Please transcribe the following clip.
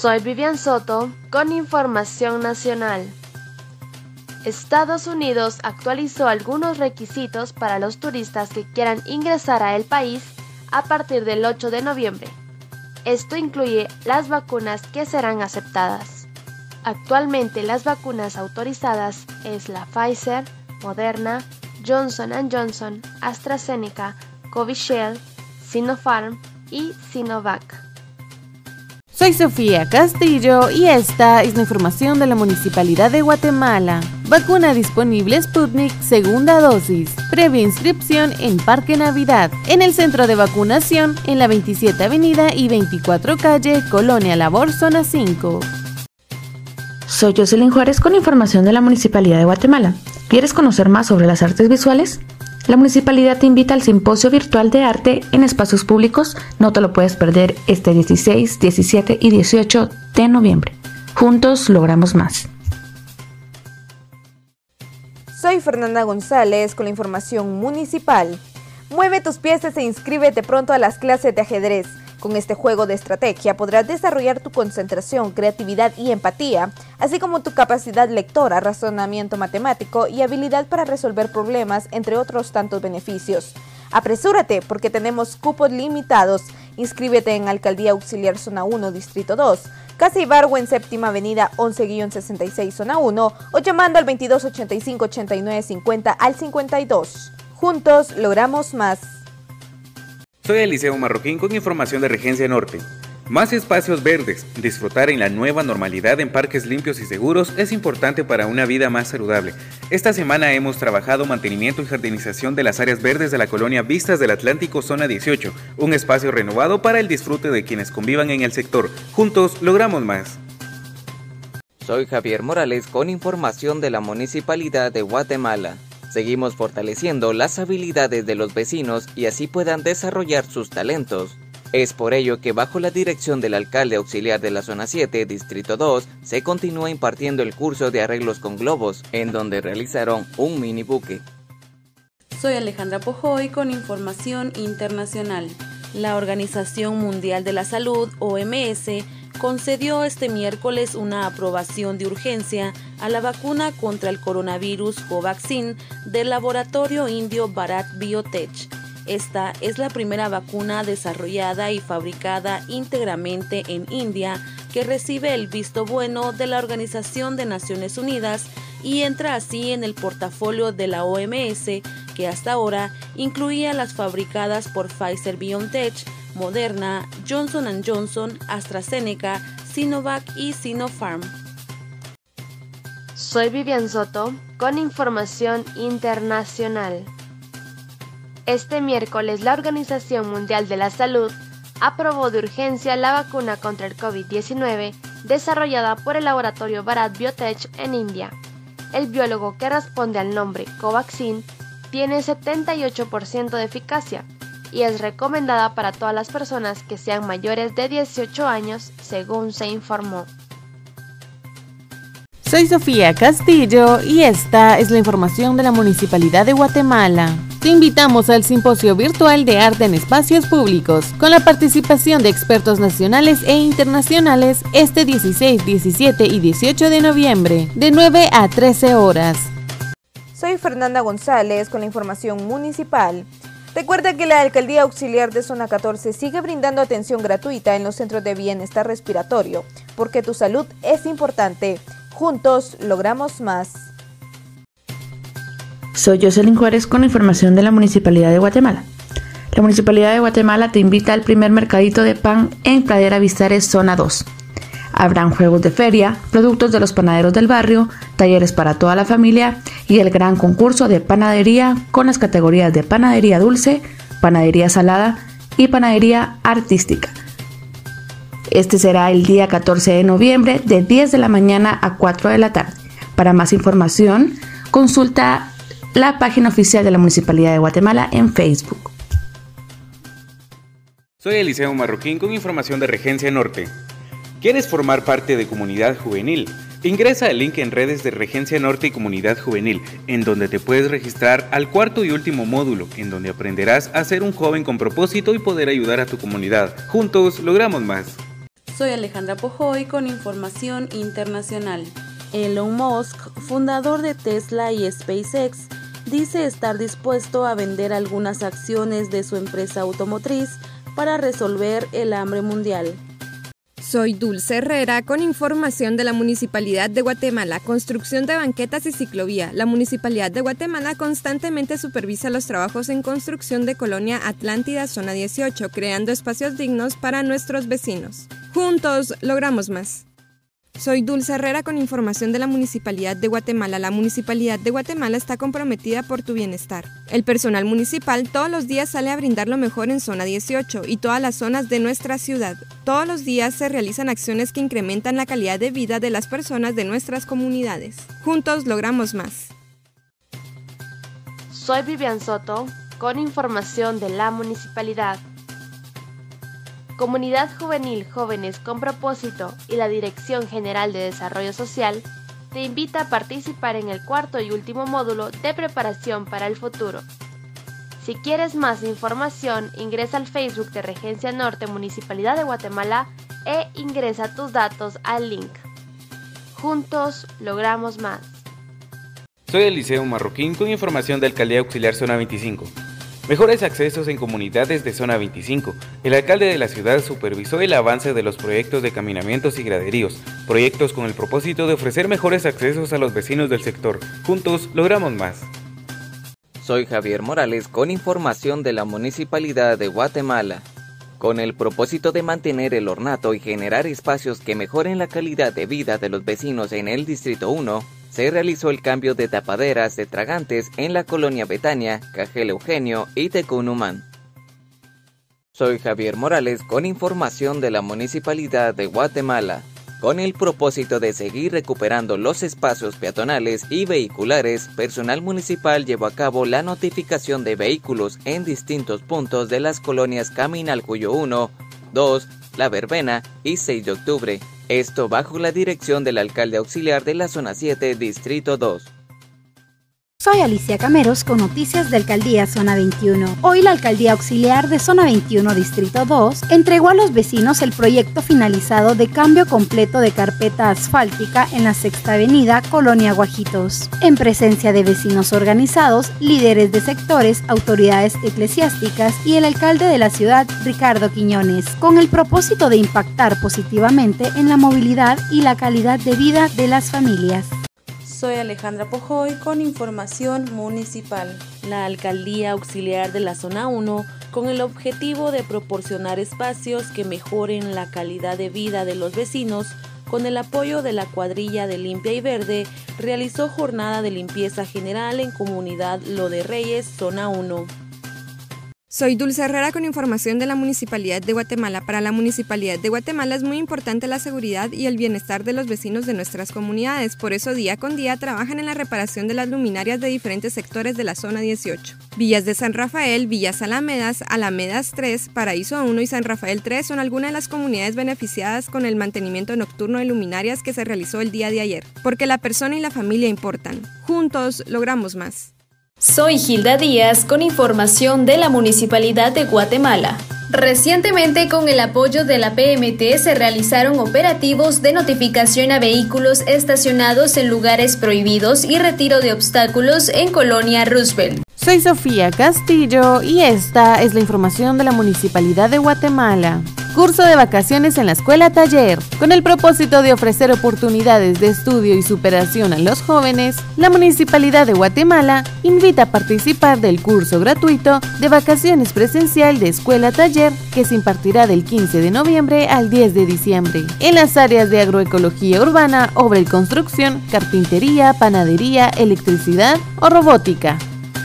Soy Vivian Soto con información nacional. Estados Unidos actualizó algunos requisitos para los turistas que quieran ingresar a el país a partir del 8 de noviembre. Esto incluye las vacunas que serán aceptadas. Actualmente las vacunas autorizadas es la Pfizer, Moderna, Johnson & Johnson, AstraZeneca, Covishield, Sinopharm y Sinovac. Soy Sofía Castillo y esta es la información de la Municipalidad de Guatemala. Vacuna disponible Sputnik, segunda dosis. Previa inscripción en Parque Navidad, en el centro de vacunación, en la 27 Avenida y 24 Calle, Colonia Labor, Zona 5. Soy Jocelyn Juárez con información de la Municipalidad de Guatemala. ¿Quieres conocer más sobre las artes visuales? La Municipalidad te invita al Simposio Virtual de Arte en Espacios Públicos. No te lo puedes perder este 16, 17 y 18 de noviembre. Juntos logramos más. Soy Fernanda González con la información municipal. Mueve tus piezas e inscríbete pronto a las clases de ajedrez. Con este juego de estrategia podrás desarrollar tu concentración, creatividad y empatía, así como tu capacidad lectora, razonamiento matemático y habilidad para resolver problemas, entre otros tantos beneficios. Apresúrate porque tenemos cupos limitados. Inscríbete en Alcaldía Auxiliar Zona 1, Distrito 2, Casa Ibargüen en Séptima Avenida 11-66 Zona 1 o llamando al 2285-8950 al 52. Juntos logramos más. Soy Eliseo Marroquín con información de Regencia Norte. Más espacios verdes, disfrutar en la nueva normalidad en parques limpios y seguros es importante para una vida más saludable. Esta semana hemos trabajado mantenimiento y jardinización de las áreas verdes de la colonia Vistas del Atlántico Zona 18, un espacio renovado para el disfrute de quienes convivan en el sector. Juntos logramos más. Soy Javier Morales con información de la Municipalidad de Guatemala. Seguimos fortaleciendo las habilidades de los vecinos y así puedan desarrollar sus talentos. Es por ello que bajo la dirección del alcalde auxiliar de la Zona 7, Distrito 2, se continúa impartiendo el curso de arreglos con globos, en donde realizaron un mini buque. Soy Alejandra Pojoy con información internacional. La Organización Mundial de la Salud, OMS, concedió este miércoles una aprobación de urgencia a la vacuna contra el coronavirus Covaxin del laboratorio indio Bharat Biotech. Esta es la primera vacuna desarrollada y fabricada íntegramente en India que recibe el visto bueno de la Organización de Naciones Unidas y entra así en el portafolio de la OMS, que hasta ahora incluía las fabricadas por Pfizer-BioNTech, Moderna, Johnson & Johnson, AstraZeneca, Sinovac y Sinopharm. Soy Vivian Soto con información internacional. Este miércoles la Organización Mundial de la Salud aprobó de urgencia la vacuna contra el COVID-19 desarrollada por el laboratorio Bharat Biotech en India. El biólogo que responde al nombre Covaxin tiene 78% de eficacia y es recomendada para todas las personas que sean mayores de 18 años, según se informó. Soy Sofía Castillo y esta es la información de la Municipalidad de Guatemala. Te invitamos al Simposio Virtual de Arte en Espacios Públicos, con la participación de expertos nacionales e internacionales este 16, 17 y 18 de noviembre, de 9 a 13 horas. Soy Fernanda González con la información municipal. Recuerda que la Alcaldía Auxiliar de Zona 14 sigue brindando atención gratuita en los centros de bienestar respiratorio, porque tu salud es importante. Juntos logramos más. Soy Jocelyn Juárez con información de la Municipalidad de Guatemala. La Municipalidad de Guatemala te invita al primer mercadito de pan en Pradera Vistares Zona 2. Habrán juegos de feria, productos de los panaderos del barrio, talleres para toda la familia y el gran concurso de panadería con las categorías de panadería dulce, panadería salada y panadería artística. Este será el día 14 de noviembre de 10 de la mañana a 4 de la tarde. Para más información, consulta la página oficial de la Municipalidad de Guatemala en Facebook. Soy Eliseo Marroquín con información de Regencia Norte. ¿Quieres formar parte de Comunidad Juvenil? Ingresa al link en redes de Regencia Norte y Comunidad Juvenil, en donde te puedes registrar al cuarto y último módulo, en donde aprenderás a ser un joven con propósito y poder ayudar a tu comunidad. Juntos logramos más. Soy Alejandra Pojoy con información internacional. Elon Musk, fundador de Tesla y SpaceX, dice estar dispuesto a vender algunas acciones de su empresa automotriz para resolver el hambre mundial. Soy Dulce Herrera con información de la Municipalidad de Guatemala. Construcción de banquetas y ciclovía. La Municipalidad de Guatemala constantemente supervisa los trabajos en construcción de Colonia Atlántida, Zona 18, creando espacios dignos para nuestros vecinos. Juntos logramos más. Soy Dulce Herrera con información de la Municipalidad de Guatemala. La Municipalidad de Guatemala está comprometida por tu bienestar. El personal municipal todos los días sale a brindar lo mejor en Zona 18 y todas las zonas de nuestra ciudad. Todos los días se realizan acciones que incrementan la calidad de vida de las personas de nuestras comunidades. Juntos logramos más. Soy Vivian Soto con información de la Municipalidad. Comunidad Juvenil Jóvenes con Propósito y la Dirección General de Desarrollo Social te invita a participar en el cuarto y último módulo de preparación para el futuro. Si quieres más información, ingresa al Facebook de Regencia Norte Municipalidad de Guatemala e ingresa tus datos al link. Juntos logramos más. Soy Eliseo Marroquín con información de Alcaldía Auxiliar Zona 25. Mejores accesos en comunidades de Zona 25. El alcalde de la ciudad supervisó el avance de los proyectos de caminamientos y graderíos, proyectos con el propósito de ofrecer mejores accesos a los vecinos del sector. Juntos logramos más. Soy Javier Morales con información de la Municipalidad de Guatemala. Con el propósito de mantener el ornato y generar espacios que mejoren la calidad de vida de los vecinos en el Distrito 1, se realizó el cambio de tapaderas de tragantes en la colonia Betania, Cajel Eugenio y Tecunumán. Soy Javier Morales con información de la Municipalidad de Guatemala. Con el propósito de seguir recuperando los espacios peatonales y vehiculares, personal municipal llevó a cabo la notificación de vehículos en distintos puntos de las colonias Caminalcuyo 1, 2, La Verbena y 6 de octubre. Esto bajo la dirección del alcalde auxiliar de la Zona 7, Distrito 2. Soy Alicia Cameros con noticias de Alcaldía Zona 21. Hoy la Alcaldía Auxiliar de Zona 21 Distrito 2 entregó a los vecinos el proyecto finalizado de cambio completo de carpeta asfáltica en la Sexta Avenida, Colonia Guajitos, en presencia de vecinos organizados, líderes de sectores, autoridades eclesiásticas y el alcalde de la ciudad, Ricardo Quiñones, con el propósito de impactar positivamente en la movilidad y la calidad de vida de las familias. Soy Alejandra Pojoy con información municipal. La Alcaldía Auxiliar de la Zona 1, con el objetivo de proporcionar espacios que mejoren la calidad de vida de los vecinos, con el apoyo de la cuadrilla de Limpia y Verde, realizó jornada de limpieza general en Comunidad Lo de Reyes, Zona 1. Soy Dulce Herrera con información de la Municipalidad de Guatemala. Para la Municipalidad de Guatemala es muy importante la seguridad y el bienestar de los vecinos de nuestras comunidades. Por eso día con día trabajan en la reparación de las luminarias de diferentes sectores de la Zona 18. Villas de San Rafael, Villas Alamedas, Alamedas 3, Paraíso 1 y San Rafael 3 son algunas de las comunidades beneficiadas con el mantenimiento nocturno de luminarias que se realizó el día de ayer. Porque la persona y la familia importan. Juntos logramos más. Soy Hilda Díaz con información de la Municipalidad de Guatemala. Recientemente, con el apoyo de la PMT, se realizaron operativos de notificación a vehículos estacionados en lugares prohibidos y retiro de obstáculos en Colonia Roosevelt. Soy Sofía Castillo y esta es la información de la Municipalidad de Guatemala. Curso de vacaciones en la Escuela Taller. Con el propósito de ofrecer oportunidades de estudio y superación a los jóvenes, la Municipalidad de Guatemala invita a participar del curso gratuito de vacaciones presencial de Escuela Taller que se impartirá del 15 de noviembre al 10 de diciembre en las áreas de agroecología urbana, obra y construcción, carpintería, panadería, electricidad o robótica.